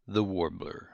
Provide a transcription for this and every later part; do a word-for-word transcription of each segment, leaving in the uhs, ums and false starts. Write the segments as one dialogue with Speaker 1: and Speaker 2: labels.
Speaker 1: The Warbler.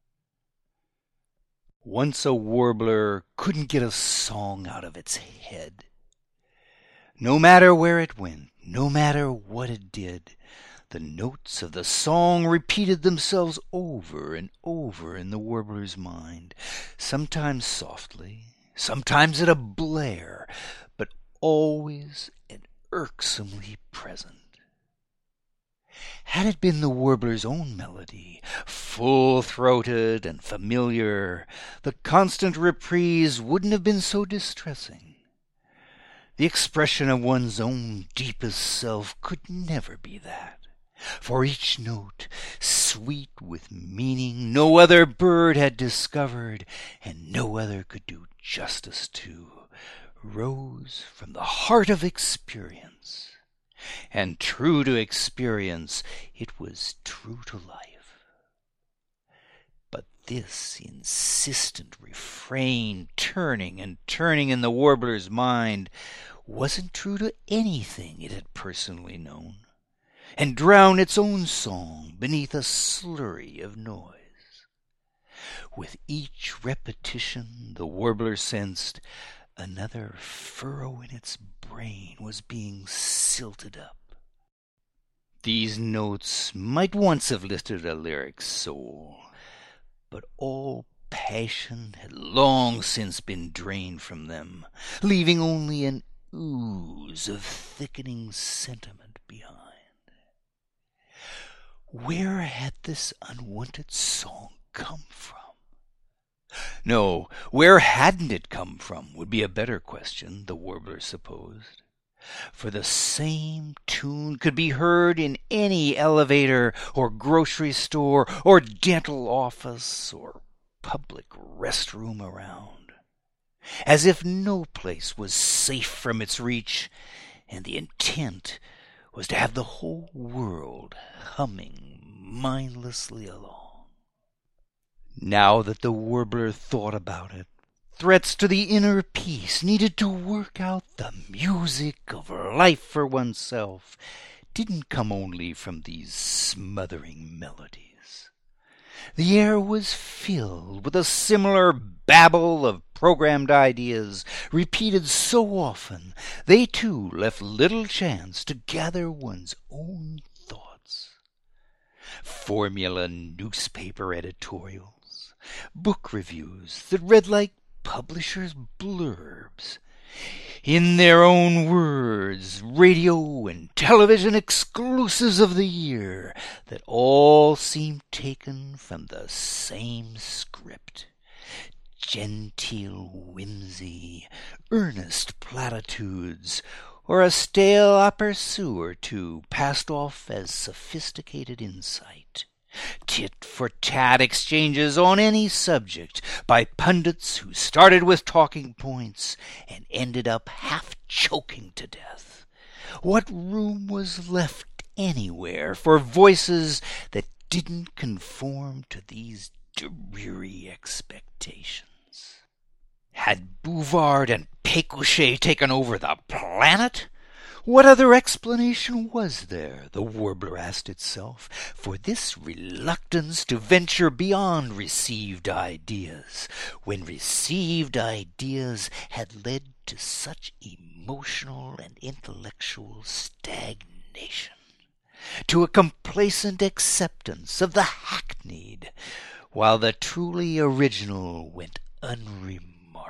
Speaker 1: Once a warbler couldn't get a song out of its head. No matter where it went, no matter what it did, the notes of the song repeated themselves over and over in the warbler's mind, sometimes softly, sometimes at a blare, but always and irksomely present. Had it been the warbler's own melody, full-throated and familiar, the constant reprise wouldn't have been so distressing. The expression of one's own deepest self could never be that, for each note, sweet with meaning no other bird had discovered, and no other could do justice to, rose from the heart of experience. And true to experience, it was true to life. But this insistent refrain, turning and turning in the warbler's mind, wasn't true to anything it had personally known, and drowned its own song beneath a slurry of noise. With each repetition, the warbler sensed another furrow in its brain was being silted up. These notes might once have lifted a lyric soul, but all passion had long since been drained from them, leaving only an ooze of thickening sentiment behind. Where had this unwanted song come from? No, where hadn't it come from would be a better question, the warbler supposed. For the same tune could be heard in any elevator or grocery store or dental office or public restroom around, as if no place was safe from its reach, and the intent was to have the whole world humming mindlessly along. Now that the warbler thought about it, threats to the inner peace needed to work out the music of life for oneself didn't come only from these smothering melodies. The air was filled with a similar babble of programmed ideas, repeated so often they too left little chance to gather one's own thoughts. Formula newspaper editorials, book reviews that read like publishers' blurbs, in their own words, radio and television exclusives of the year that all seemed taken from the same script. Genteel whimsy, earnest platitudes, or a stale aperçu or two passed off as sophisticated insight. Tit-for-tat exchanges on any subject by pundits who started with talking points and ended up half choking to death. What room was left anywhere for voices that didn't conform to these dreary expectations? Had Bouvard and Pécuchet taken over the planet? What other explanation was there, the warbler asked itself, for this reluctance to venture beyond received ideas, when received ideas had led to such emotional and intellectual stagnation, to a complacent acceptance of the hackneyed, while the truly original went unremarked?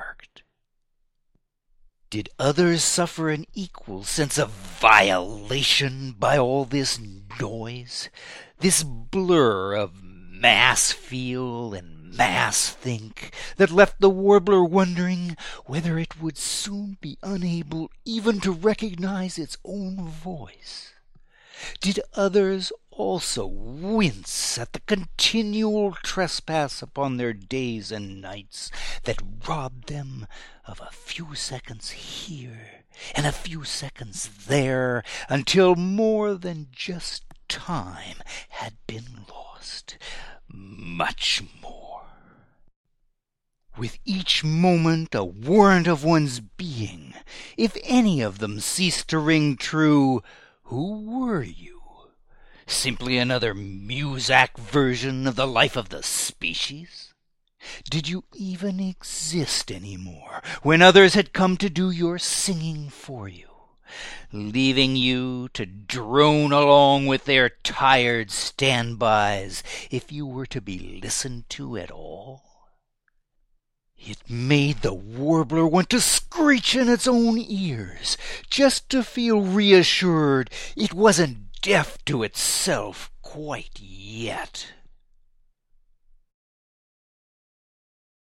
Speaker 1: Did others suffer an equal sense of violation by all this noise, this blur of mass feel and mass think that left the warbler wondering whether it would soon be unable even to recognize its own voice? Did others also wince at the continual trespass upon their days and nights that robbed them of a few seconds here and a few seconds there, until more than just time had been lost, much more? With each moment a warrant of one's being, if any of them ceased to ring true, who were you? Simply another Muzak version of the life of the species? Did you even exist anymore when others had come to do your singing for you, leaving you to drone along with their tired standbys if you were to be listened to at all? It made the warbler want to screech in its own ears, just to feel reassured it wasn't deaf to itself quite yet.